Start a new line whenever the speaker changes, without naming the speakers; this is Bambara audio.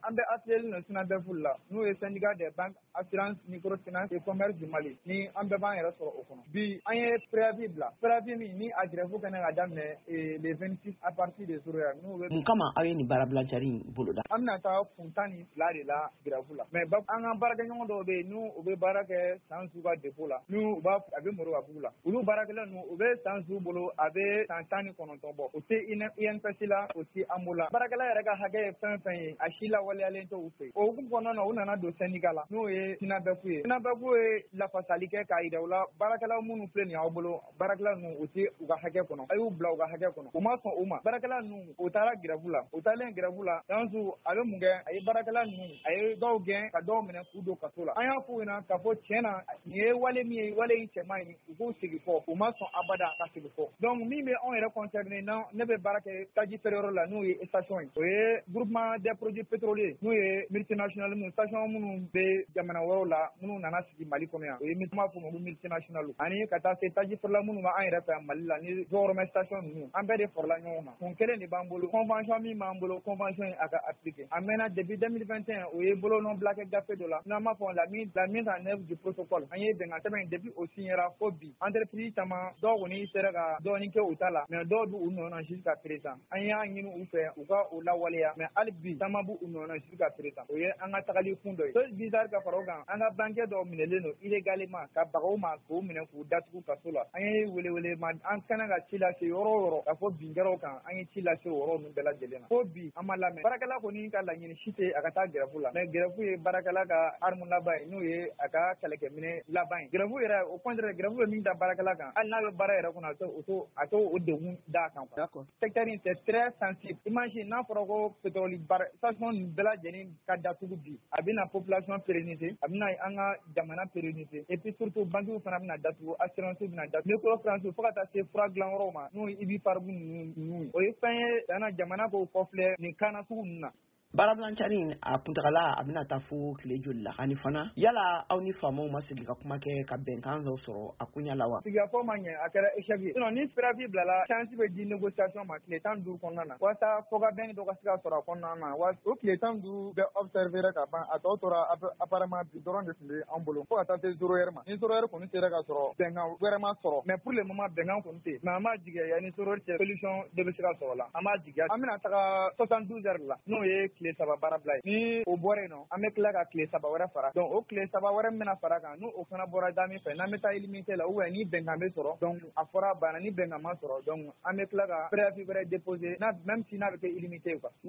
an bɛ affilié no SUNABEF la n'o ye syndicat des banques assurance microfinance et commerce du Mali ni an bɛɛ b'an yɛrɛ sɔrɔ o kɔnɔ bi an ye préavis bila préavis min ni a grève kɛnɛ ka daminɛ le 26 à partir de jour n'o bɛ
mun kama aw ye nin baarabilancari in boloda
an bɛna taa kun 12 de la grève la mais an ka baarakɛɲɔgɔn dɔw bɛ yen n'u u bɛ baara kɛ Sansu ka dépôt la n'u b'a a bɛ Moribabugu la olu baarakɛla ninnu u bɛ Sansu bolo a bɛ san 19 bɔ o tɛ INPS la o tɛ an bolo la baarakɛla yɛrɛ ka hakɛ ye fɛn fɛn ye a si lawaleyalen tɛ u fɛ o hukumu kɔnɔna na u nana don syndicat la n'o ye SUNABEF ye SUNABEF ye lafasali kɛ k'a yira u la baarakɛla minnu filɛ nin ye aw bolo baarakɛla ninnu u tɛ u ka hakɛ kɔnɔ a y'u bila u ka hakɛ kɔnɔ u ma sɔn u ma baarakɛla ninnu u taara grève la u taalen grève la Sansu a bɛ mun kɛ a ye baarakɛla ninnu a ye dɔw gɛn ka dɔw minɛ k'u don kaso la an y'a f'u ɲɛna k'a fɔ tiɲɛ na nin ye wale min ye wale in cɛman ye u k'u sigi fɔ u ma sɔn abada ka sigi fɔ donc min bɛ anw yɛrɛ concerné ne bɛ baara kɛ taji feereyɔrɔ la n'o ye station ye o ye groupement des produits pétroliers n'o ye multinational minnu station minnu bɛ jamana wɛrɛw la minnu nana sigi Mali kɔnɔ yan o ye m'a fɔ olu multinational ani ka taa se taji feerela minnu b'an yɛrɛ fɛ yan Mali la ni jɔyɔrɔmɛ station ninnu an bɛɛ de farala ɲɔgɔn kan kun kelen de b'an bolo convention min b'an bolo convention in a ka appliquer a mɛnna depuis 2021 o ye bolonɔ bila kɛ gafe dɔ la n'an b'a fɔ la mise en œuvre du protocole an ye bɛnkan sɛbɛn depuis o signera fo bi entreprise caman dɔw kɔni sera ka dɔɔnin kɛ u ta la mais dɔw b'u nɔ na jusqu'à présent an y'a ɲini u fɛ u ka o lawaleya mais hali bi caman b'u nɔ na jusqu'à présent o ye an ka tagali kun dɔ ye chose bizarre ka fara o kan an ka banquier dɔw minɛlen don illégalement ka baga u ma k'u minɛ k'u datugu kaso la an ye welewele ma an kana ka ci lase yɔrɔ o yɔrɔ k'a fɔ binkɛlaw kan an ye ci lase o yɔrɔ ninnu bɛɛ lajɛlen na fo bi an ma lamɛn baarakɛla kɔni ka laɲini si tɛ a ka taa grève la mais grève ye baarakɛla ka arme laban ye n'o ye a ka kɛlɛkɛminɛ laban ye grève yɛrɛ au contraire grève bɛ min da baarakɛla kan hali n'a bɛ baara yɛrɛ kɔnɔ a t'o o degun d'a kan quoi.
D'accord.
Secteur in c'est très sensible imagine n'a fɔra ko pétrole baara station ninnu bɛɛ lajɛlen ka datugu bi a bɛna population pérenniser a bɛna an ka jamana pérenniser et puis surtout banquiw fana bɛna datugu assurance bɛna datugu microfinance fo ka taa se fura dilanyɔrɔw ma n'o ye IBI Parbu ninnu o ye fɛn ye jamana k'o kɔfilɛ nin kan nasugu ninnu na.
Baarabilancari in a kuntagala a bɛna taa fo tile joli la ani fana yala aw ni faamaw ma sigi ka kuma kɛ ka bɛnkan dɔ sɔrɔ a kunya la wa
sigikafɔ ma ɲɛ a kɛra échec ye sinon ni préavis bilala chance bɛ di négociation ma tile 15 kɔnɔna na walasa fɔkabɛn dɔ ka se ka sɔrɔ a kɔnɔna na o tile 15 bɛ observer ka ban a tɔ tora apparemment bi dɔrɔn de tun bɛ an bolo fo ka taa se 0 heure ma ni 0 heure kɔni sera ka sɔrɔ bɛnkan wɛrɛ ma sɔrɔ mais pour le moment bɛnkan kɔni tɛ mais an b'a jigiya yanni 0 heure cɛ solution dɔ bɛ se ka sɔrɔ la an b'a jigiya an bɛna taga 72 heures la n'o ye tile 3 baara bila ye ni o bɔra yen nɔ an bɛ tila ka tile 3 wɛrɛ fara donc o tile 3 wɛrɛ min bɛna fara kan n'o o fana bɔra da min fɛ n'an bɛ taa illimité la ou bien ni bɛnkan bɛ sɔrɔ donc a fɔra banna ni bɛnkan ma sɔrɔ donc an bɛ tila ka préavis wɛrɛ déposer même si n'a bɛ kɛ illimité quoi.